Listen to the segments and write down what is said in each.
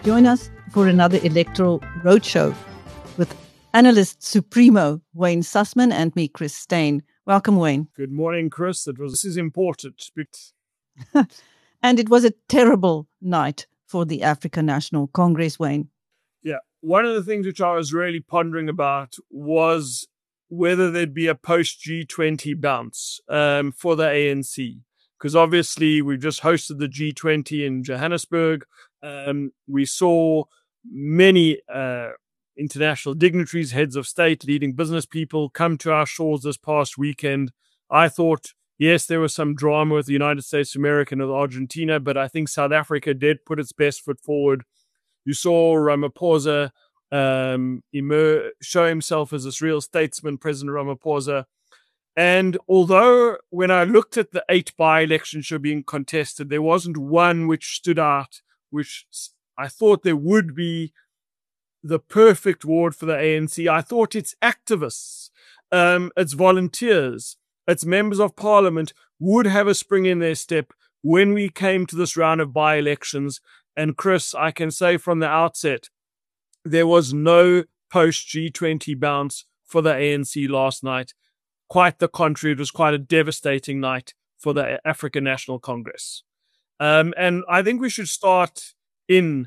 Join us for another electoral roadshow with analyst supremo Wayne Sussman and me, Chris Steyn. Welcome, Wayne. Good morning, Chris. This is important. And it was a terrible night for the African National Congress, Wayne. Yeah. One of the things which I was really pondering about was whether there'd be a post-G20 bounce for the ANC. Because obviously we've just hosted the G20 in Johannesburg. We saw many international dignitaries, heads of state, leading business people come to our shores this past weekend. I thought, yes, there was some drama with the United States of America and with Argentina, but I think South Africa did put its best foot forward. You saw Ramaphosa show himself as this real statesman, President Ramaphosa. And although when I looked at the 8 by-elections that were being contested, there wasn't one which stood out, which I thought there would be the perfect ward for the ANC. I thought its activists, its volunteers, its members of parliament would have a spring in their step when we came to this round of by-elections. And Chris, I can say from the outset, there was no post-G20 bounce for the ANC last night. Quite the contrary, it was quite a devastating night for the African National Congress. And I think we should start in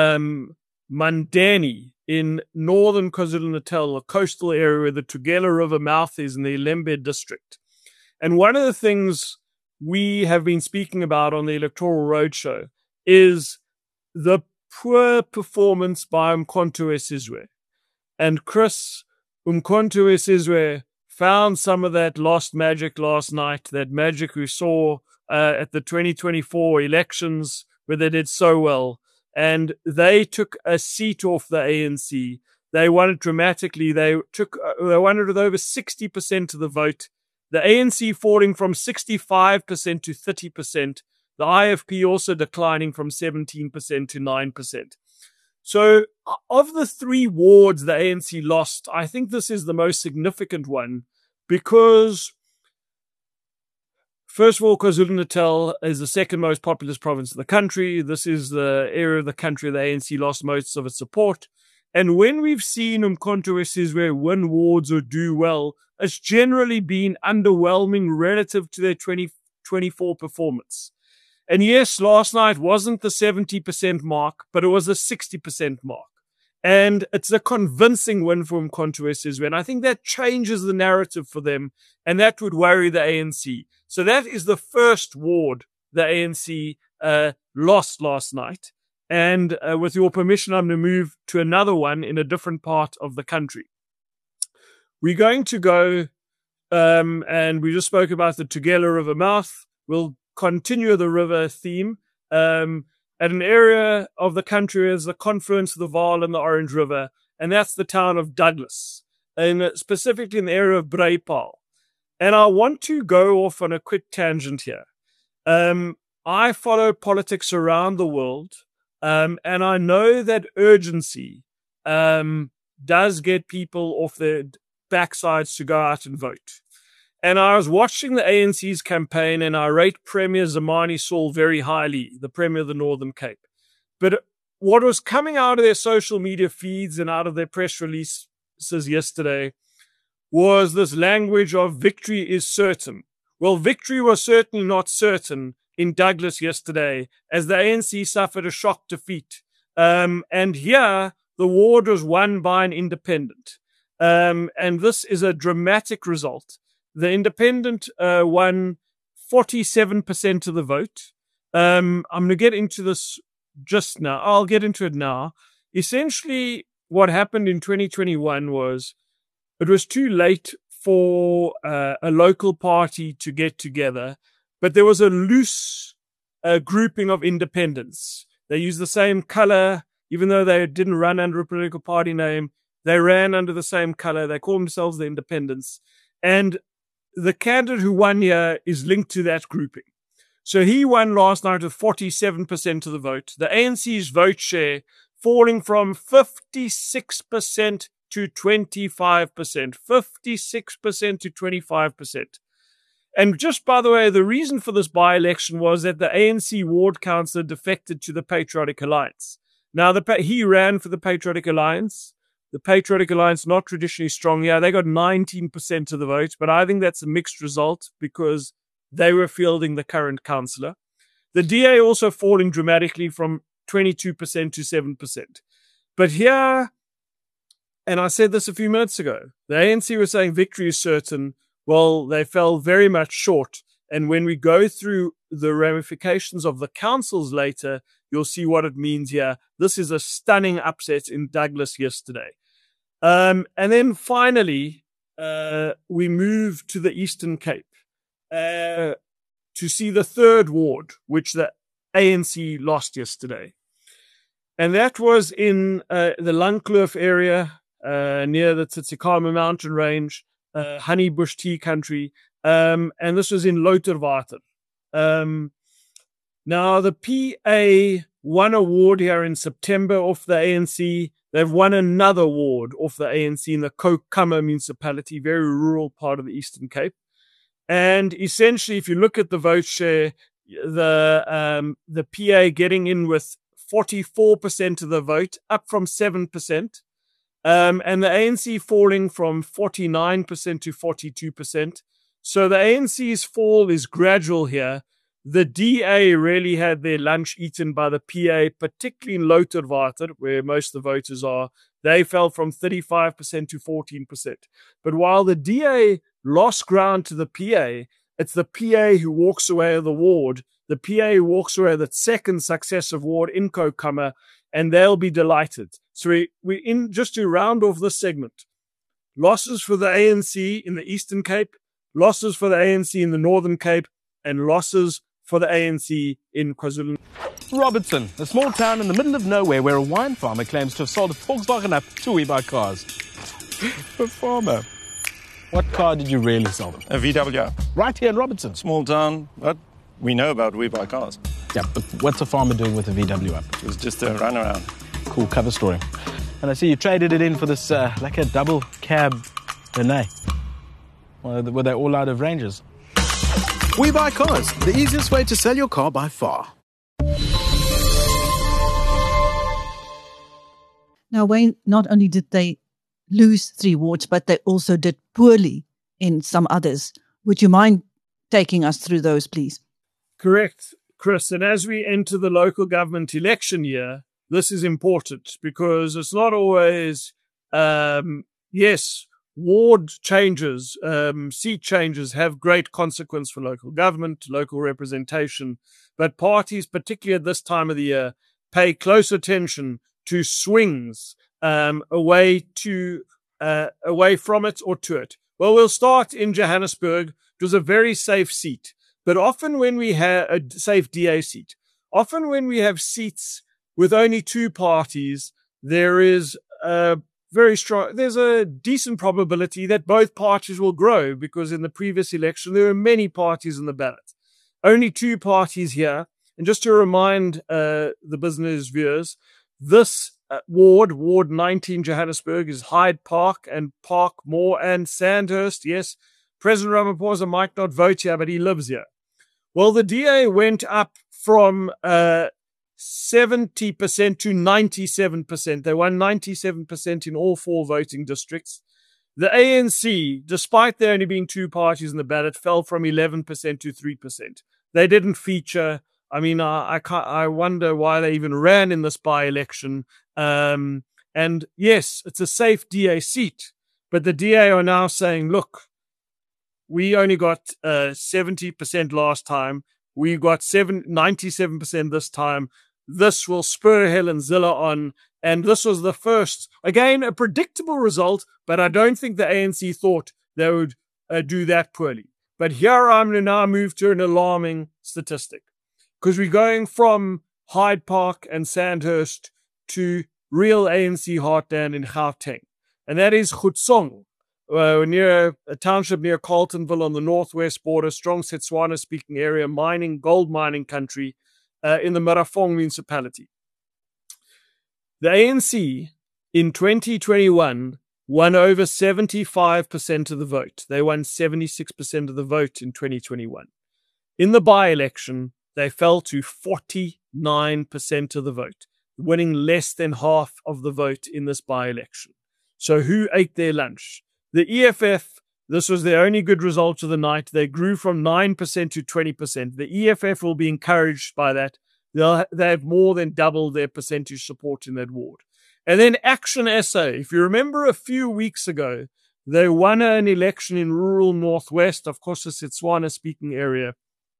Mandeni in northern KwaZulu-Natal, a coastal area where the Tugela River mouth is in the Lembe district. And one of the things we have been speaking about on the Electoral Roadshow is the poor performance by Umkhonto we Sizwe. And Chris, Umkhonto we Sizwe found some of that lost magic last night, that magic we saw at the 2024 elections where they did so well. And they took a seat off the ANC. They won it dramatically. They won it with over 60% of the vote. The ANC falling from 65% to 30%. The IFP also declining from 17% to 9%. So of the 3 wards the ANC lost, I think this is the most significant one because, first of all, KwaZulu-Natal is the second most populous province in the country. This is the area of the country the ANC lost most of its support. And when we've seen Umkhonto we Sizwe win wards or do well, it's generally been underwhelming relative to their 2024 performance. And yes, last night wasn't the 70% mark, but it was the 60% mark. And it's a convincing win for Umkhonto we Sizwe. And I think that changes the narrative for them, and that would worry the ANC. So that is the first ward the ANC lost last night. And with your permission, I'm going to move to another one in a different part of the country. We're going to go, and we just spoke about the Tugela River mouth. We'll continue the river theme at an area of the country as the confluence of the Vaal and the Orange River, and that's the town of Douglas, and specifically in the area of Braaipal. And I want to go off on a quick tangent here. I follow politics around the world, and I know that urgency does get people off their backsides to go out and vote. And I was watching the ANC's campaign, and I rate Premier Zamani Saul very highly, the Premier of the Northern Cape. But what was coming out of their social media feeds and out of their press releases yesterday was this language of victory is certain. Well, victory was certainly not certain in Douglas yesterday, as the ANC suffered a shock defeat. And here, the ward was won by an independent. And this is a dramatic result. The independent won 47% of the vote. I'm going to get into this just now. I'll get into it now. Essentially, what happened in 2021 was it was too late for a local party to get together, but there was a loose grouping of independents. They used the same color, even though they didn't run under a political party name. They ran under the same color. They called themselves the independents. And the candidate who won here is linked to that grouping. So he won last night with 47% of the vote. The ANC's vote share falling from 56% to 25%. 56% to 25%. And just by the way, the reason for this by-election was that the ANC ward councillor defected to the Patriotic Alliance. Now, he ran for the Patriotic Alliance. The Patriotic Alliance, not traditionally strong. Yeah, they got 19% of the vote, but I think that's a mixed result because they were fielding the current councillor. The DA also falling dramatically from 22% to 7%. But here, and I said this a few minutes ago, the ANC was saying victory is certain. Well, they fell very much short. And when we go through the ramifications of the councils later, you'll see what it means here. This is a stunning upset in Douglas yesterday. And then finally, we move to the Eastern Cape to see the third ward, which the ANC lost yesterday. And that was in the Langkloof area near the Tsitsikamma mountain range, honey bush tea country. And this was in Louterwater. Now, the PA won a ward here in September off the ANC. They've won another ward off the ANC in the Kokama municipality, very rural part of the Eastern Cape. And essentially, if you look at the vote share, the PA getting in with 44% of the vote, up from 7%. And the ANC falling from 49% to 42%. So the ANC's fall is gradual here. The DA really had their lunch eaten by the PA, particularly in Louterwater, where most of the voters are. They fell from 35% to 14%. But while the DA lost ground to the PA, it's the PA who walks away of the ward. The PA who walks away of the second successive ward in Kokama, and they'll be delighted. So we in just to round off this segment. Losses for the ANC in the Eastern Cape, losses for the ANC in the Northern Cape, and losses for the ANC in KwaZulu. Robertson, a small town in the middle of nowhere where a wine farmer claims to have sold a Volkswagen up to WeBuyCars. A farmer. What car did you really sell them? A VW. Right here in Robertson. Small town, but we know about WeBuyCars. Yeah, but what's a farmer doing with a VW up? It was just a runaround. Cool cover story. And I see you traded it in for this, like a double cab Renault. Were they all out of ranges? WeBuyCars, the easiest way to sell your car by far. Now, Wayne, not only did they lose 3 wards, but they also did poorly in some others. Would you mind taking us through those, please? Correct, Chris. And as we enter the local government election year, this is important because it's not always, yes, ward changes, seat changes have great consequence for local government, local representation, but parties, particularly at this time of the year, pay close attention to swings away from it or to it. Well, we'll start in Johannesburg. It was a very safe seat, but often when we have a safe DA seat, often when we have seats with only 2 parties, there is there's a decent probability that both parties will grow because in the previous election, there were many parties in the ballot. Only 2 parties here. And just to remind the business viewers, this Ward 19 Johannesburg is Hyde Park and Parkmore and Sandhurst. Yes, President Ramaphosa might not vote here, but he lives here. Well, the DA went up from 70% to 97%. They won 97% in all 4 voting districts. The ANC, despite there only being 2 parties in the ballot, fell from 11% to 3%. They didn't feature. I mean, I wonder why they even ran in this by-election. And yes, it's a safe DA seat, but the DA are now saying, look, we only got 70% last time. We got 97% this time. This will spur Helen Zille on. And this was the first, again, a predictable result, but I don't think the ANC thought they would do that poorly. But here I'm going to now move to an alarming statistic because we're going from Hyde Park and Sandhurst to real ANC heartland in Gauteng. And that is Goetsong, near a township near Carltonville on the northwest border, strong Setswana-speaking area, gold mining country in the Marafong municipality. The ANC in 2021 won over 75% of the vote. They won 76% of the vote in 2021. In the by-election, they fell to 49% of the vote. winning less than half of the vote in this by-election. So who ate their lunch? The EFF, this was their only good result of the night. They grew from 9% to 20%. The EFF will be encouraged by that. They have more than doubled their percentage support in that ward. And then Action SA, if you remember a few weeks ago, they won an election in rural Northwest, of course, the Setswana-speaking area.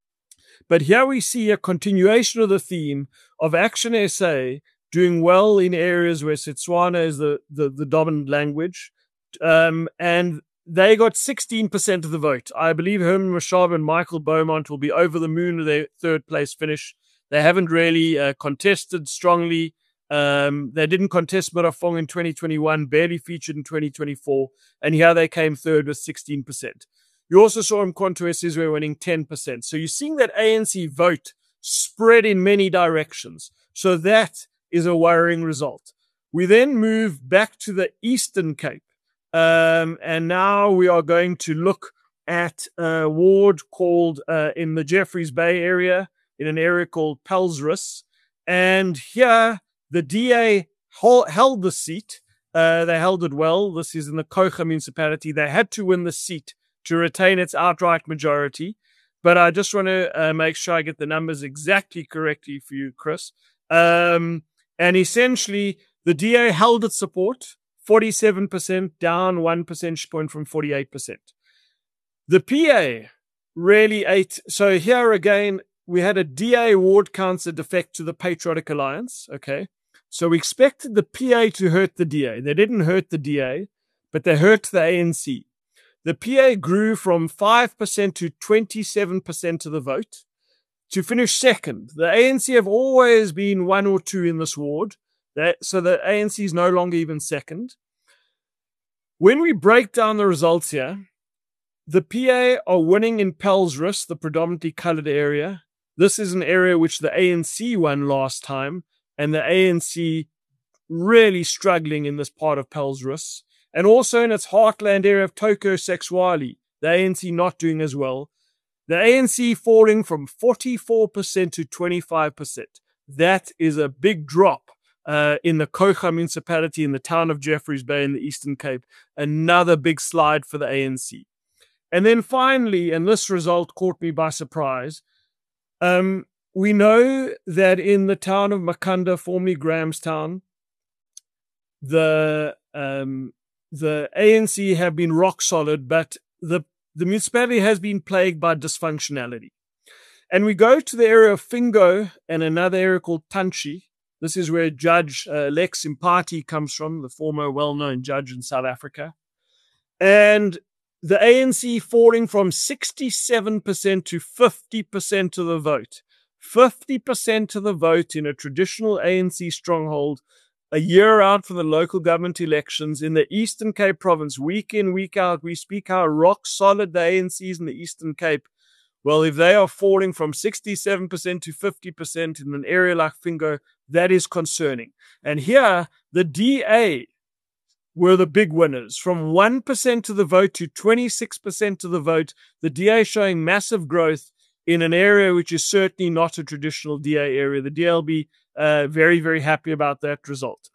But here we see a continuation of the theme of Action SA doing well in areas where Setswana is the dominant language. And they got 16% of the vote. I believe Herman Mashaba and Michael Beaumont will be over the moon with their third place finish. They haven't really contested strongly. They didn't contest Marafong in 2021, barely featured in 2024. And here they came third with 16%. You also saw Mkhonto weSizwe winning 10%. So you're seeing that ANC vote spread in many directions. So that is a worrying result. We then move back to the Eastern Cape. And now we are going to look at a ward called in the Jeffreys Bay area, in an area called Pelsrus. And here the DA held the seat. They held it well. This is in the Coega municipality. They had to win the seat to retain its outright majority. But I just want to make sure I get the numbers exactly correctly for you, Chris. And essentially, the DA held its support, 47%, down 1 percentage point from 48%. The PA really ate. So here again, we had a DA ward councillor defect to the Patriotic Alliance. Okay. So we expected the PA to hurt the DA. They didn't hurt the DA, but they hurt the ANC. The PA grew from 5% to 27% of the vote to finish second. The ANC have always been 1 or 2 in this ward. So the ANC is no longer even second. When we break down the results here, the PA are winning in Pelsrus, the predominantly coloured area. This is an area which the ANC won last time, and the ANC really struggling in this part of Pelsrus. And also in its heartland area of Toko Sexwali, the ANC not doing as well. The ANC falling from 44% to 25%. That is a big drop in the Coega municipality in the town of Jeffreys Bay in the Eastern Cape. Another big slide for the ANC. And then finally, and this result caught me by surprise, we know that in the town of Makanda, formerly Grahamstown, the ANC have been rock solid, but the municipality has been plagued by dysfunctionality. And we go to the area of Fingo and another area called Tanchi. This is where Judge Lex Mpati comes from, the former well-known judge in South Africa. And the ANC falling from 67% to 50% of the vote. 50% of the vote in a traditional ANC stronghold, a year out from the local government elections in the Eastern Cape province, week in, week out. We speak how rock solid the ANC is in the Eastern Cape. Well, if they are falling from 67% to 50% in an area like Fingo, that is concerning. And here, the DA were the big winners. From 1% of the vote to 26% of the vote, the DA showing massive growth in an area which is certainly not a traditional DA area. The DA will be very, very happy about that result.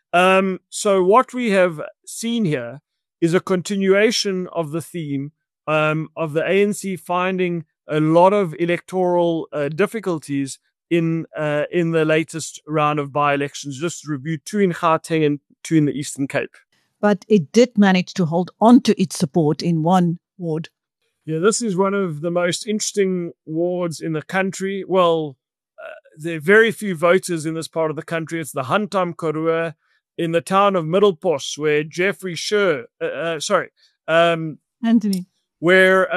So what we have seen here is a continuation of the theme of the ANC finding a lot of electoral difficulties in the latest round of by-elections. Just reviewed 2 in Gauteng and 2 in the Eastern Cape. But it did manage to hold on to its support in one ward. Yeah, this is one of the most interesting wards in the country. Well, there are very few voters in this part of the country. It's the Hantam Karoo in the town of Middelpos, where Jeffrey Scher, Anthony. Where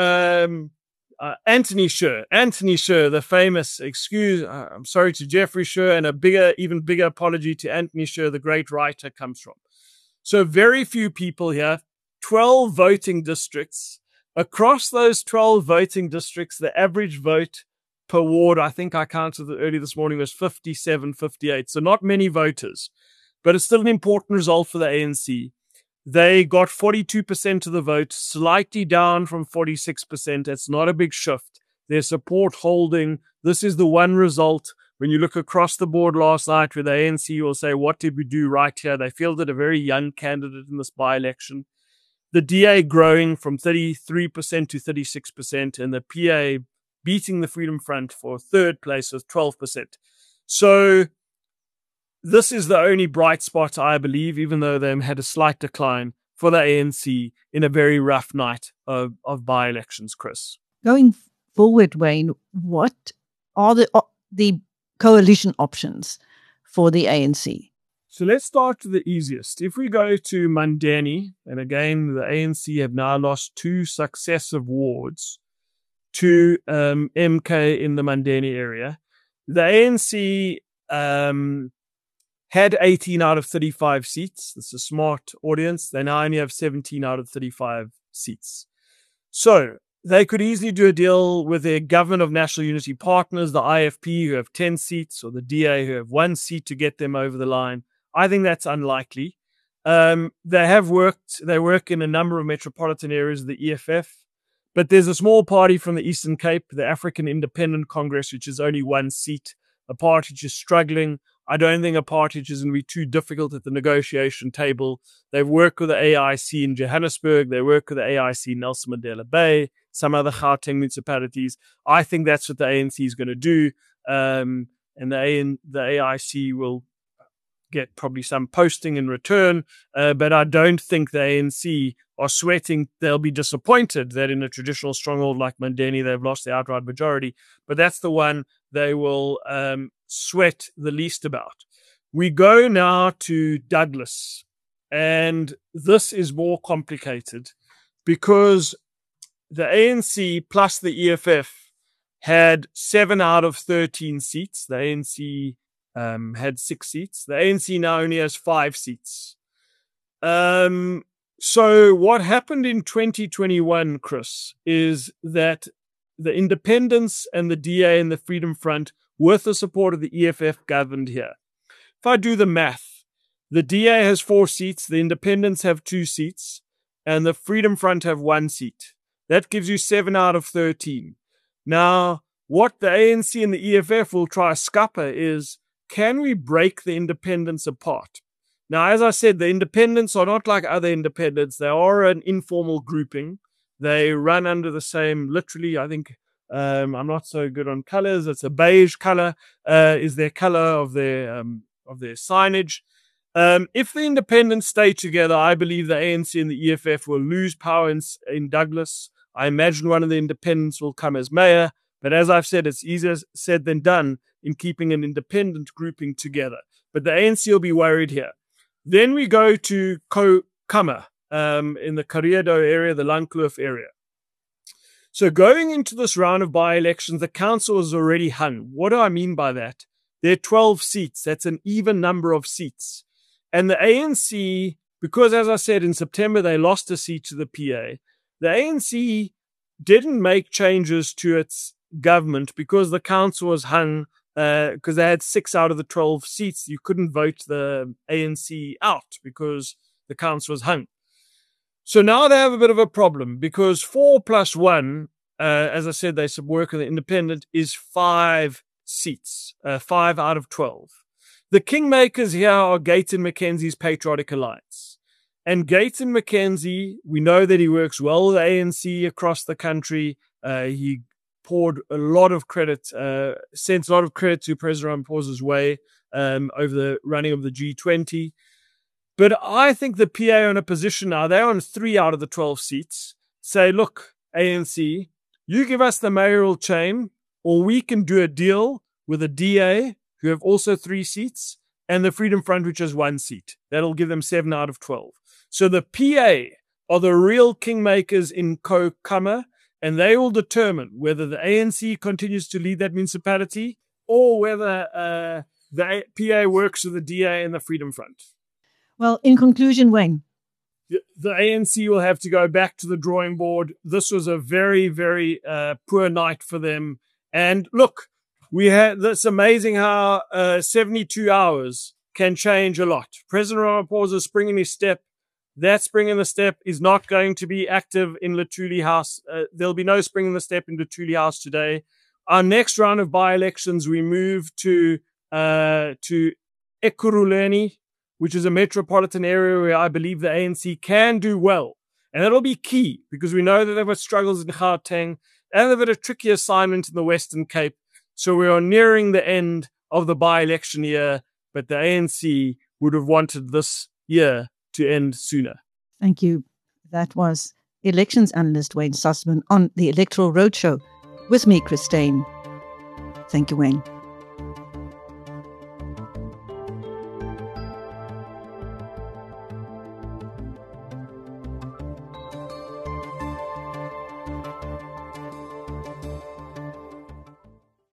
Anthony Scher, the famous, I'm sorry to Jeffrey Scher, and even bigger apology to Anthony Scher, the great writer, comes from. So very few people here, 12 voting districts. Across those 12 voting districts, the average vote per ward, I think I counted early this morning, was 57, 58. So not many voters, but it's still an important result for the ANC. They got 42% of the vote, slightly down from 46%. It's not a big shift. Their support holding. This is the one result When you look across the board last night where the ANC will say, what did we do right here? They fielded a very young candidate in this by-election. The DA growing from 33% to 36%, and the PA beating the Freedom Front for third place with 12%. So this is the only bright spot, I believe, even though they had a slight decline for the ANC in a very rough night of by-elections, Chris. Going forward, Wayne, what are the coalition options for the ANC? So let's start with the easiest. If we go to Mandeni, and again, the ANC have now lost 2 successive wards to MK in the Mandeni area. The ANC had 18 out of 35 seats. It's a smart audience. They now only have 17 out of 35 seats. So they could easily do a deal with their Government of National Unity partners, the IFP, who have 10 seats, or the DA, who have 1 seat to get them over the line. I think that's unlikely. They work in a number of metropolitan areas of the EFF, but there's a small party from the Eastern Cape, the African Independent Congress, which is only 1 seat, a party which is struggling. I don't think apartheid is going to be too difficult at the negotiation table. They've worked with the AIC in Johannesburg. They work with the AIC in Nelson Mandela Bay, some other Gauteng municipalities. I think that's what the ANC is going to do. And the AIC will get probably some posting in return. But I don't think the ANC are sweating. They'll be disappointed that in a traditional stronghold like Mandeni, they've lost the outright majority. But that's the one they will sweat the least about. We go now to Douglas, and this is more complicated because the ANC plus the EFF had 7 out of 13 seats. The ANC had 6 seats. The ANC now only has 5 seats. So what happened in 2021, Chris, is that the independents and the DA and the Freedom Front, with the support of the EFF, governed here. If I do the math, the DA has 4 seats, the independents have 2 seats, and the Freedom Front have 1 seat. That gives you 7 out of 13. Now, what the ANC and the EFF will try to scupper is, can we break the independents apart? Now, as I said, the independents are not like other independents. They are an informal grouping. They run under the same, literally, I think, I'm not so good on colors. It's a beige color, is their color of their signage. If the independents stay together, I believe the ANC and the EFF will lose power in Douglas. I imagine one of the independents will come as mayor. But as I've said, it's easier said than done in keeping an independent grouping together. But the ANC will be worried here. Then we go to Kama in the Karedo area, the Langkloof area. So going into this round of by-elections, the council is already hung. What do I mean by that? There are 12 seats. That's an even number of seats. And the ANC, because as I said, in September, they lost a seat to the PA. The ANC didn't make changes to its government because the council was hung, because they had 6 out of the 12 seats. You couldn't vote the ANC out because the council was hung. So now they have a bit of a problem because 4 plus 1, as I said, they work with the independent, is 5 seats, 5 out of 12. The kingmakers here are Gayton McKenzie's Patriotic Alliance. And Gayton McKenzie, we know that he works well with the ANC across the country. He poured a lot of credit, sent a lot of credit to President Ramaphosa's way over the running of the G20. But I think the PA are in a position now, they're on 3 out of the 12 seats, say, look, ANC, you give us the mayoral chain, or we can do a deal with the DA, who have also 3 seats, and the Freedom Front, which has 1 seat. That'll give them 7 out of 12. So the PA are the real kingmakers in Kama, and they will determine whether the ANC continues to lead that municipality or whether the PA works with the DA and the Freedom Front. Well, in conclusion, Wayne, the ANC will have to go back to the drawing board. This was a very, very poor night for them. And look, it's amazing how 72 hours can change a lot. President Ramaphosa spring in his step. That spring in the step is not going to be active in Luthuli House. There'll be no spring in the step in Luthuli House today. Our next round of by-elections, we move to Ekurhuleni, which is a metropolitan area where I believe the ANC can do well. And that'll be key because we know that they've had struggles in Gauteng and they've had a tricky assignment in the Western Cape. So we are nearing the end of the by-election year, but the ANC would have wanted this year to end sooner. Thank you. That was elections analyst Wayne Sussman on the Electoral Roadshow with me, Christine. Thank you, Wayne.